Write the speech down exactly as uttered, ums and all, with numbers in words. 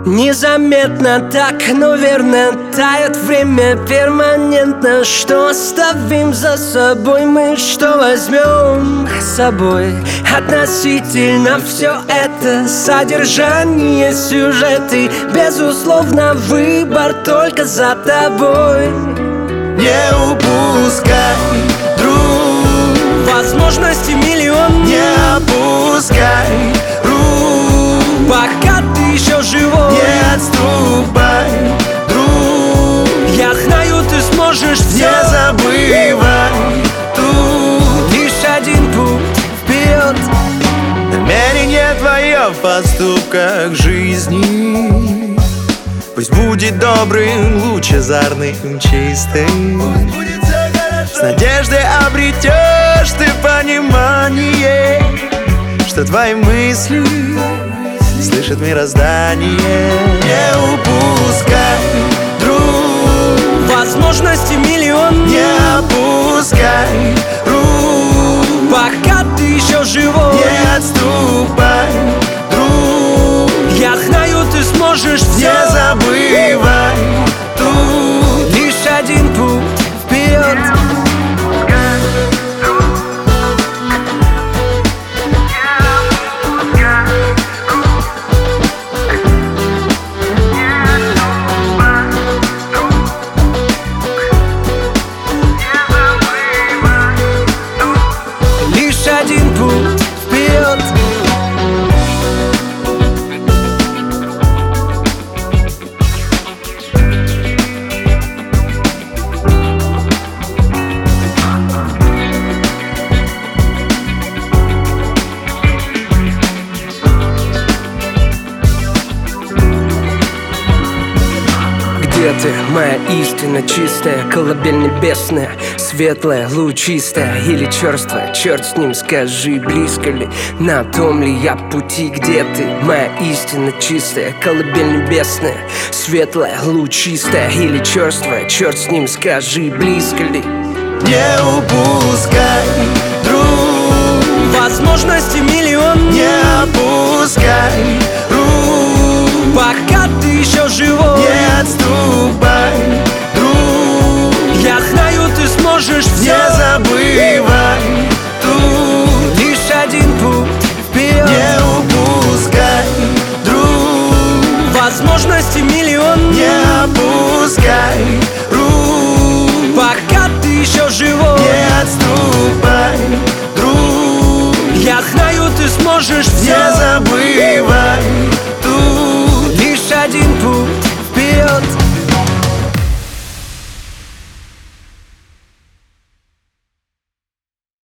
Незаметно так, но верно тает время перманентно. Что оставим за собой мы, что возьмем с собой? Относительно все это содержание, сюжеты. Безусловно, выбор только за тобой. Не упускай, друг, возможности миллион. не опускай рук, пока ты еще живой. не отступай, друг, Я знаю, ты сможешь все. не забывай тут. Лишь один путь вперед. Намерение твое в поступках жизни пусть будет добрым, лучезарным, чистым. С надеждой обретешь ты понимание, что твои мысли слышит мироздание. Не упускай, друг, Возможности миллион. не опускай рук, Пока ты еще живой. не отступай, друг, Я знаю, ты сможешь все. не забывай тут. Лишь один путь вперед. Лишь один путь вперед. Где ты, моя истина чистая, колыбель небесная, светлая, лучистая или черствая? Черт с ним, скажи, близко ли, на том ли я пути? Где ты, моя истина чистая, колыбель небесная, светлая, лучистая или черствая? Черт с ним, скажи, близко ли. Не упускай, друг, Возможности миллион. не опускай